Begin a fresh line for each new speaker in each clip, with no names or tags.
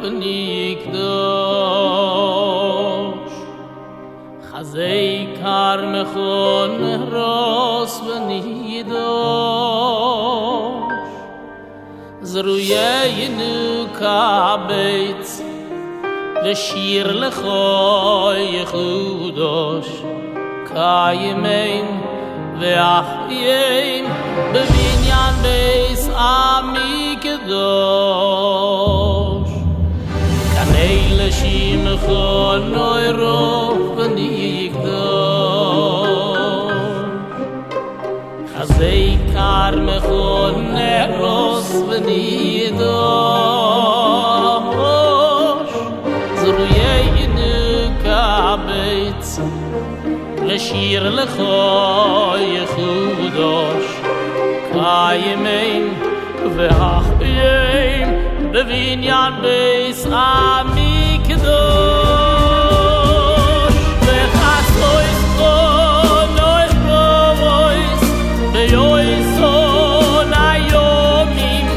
ונקדוש חזי כרמך נהרוס ונידוש זרוענו כבית ושיר לך יחודש קיימים ואחיים בבניין בית עמי קדוש כני לשמך נוירו ונקדוש חזי כרמך נהרוס ונדוש זרוענו כבית לשיר לך יחודש קיימים ואחיים בבניין בית עמי קדוש וחסויס חונוי חוויס ויועסון היומים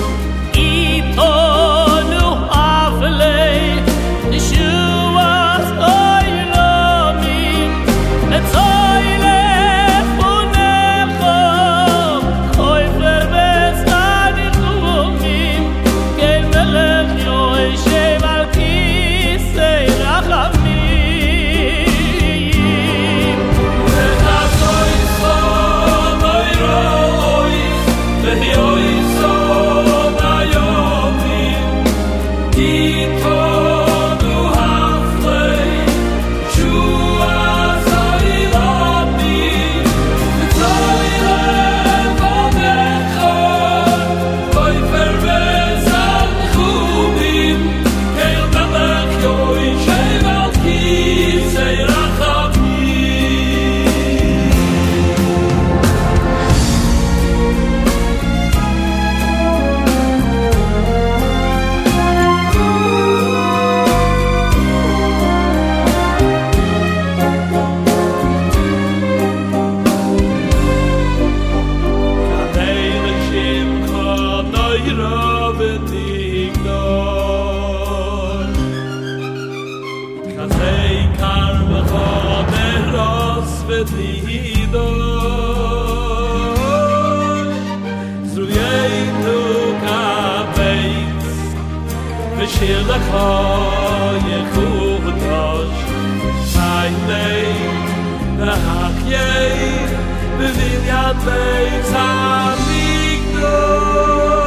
איתנו אפלי נשואז אילמים לצוי לפונך חויפר וצדיקים כן מלך יושב על כיסא רחמים וחסוי סונוי רויס ויועסון היומים איתנו אפלי נשואז אילמים לצוי לפונך חויפר וצדיקים כן מלך יושב על כיסא רחמים כדי לשמך נוירו ותקדוש כדי כרמך נהרוס ותקדוש זרוענו כבית ושיר לך יחודש קיימים ואחיים בבניין בית המקדש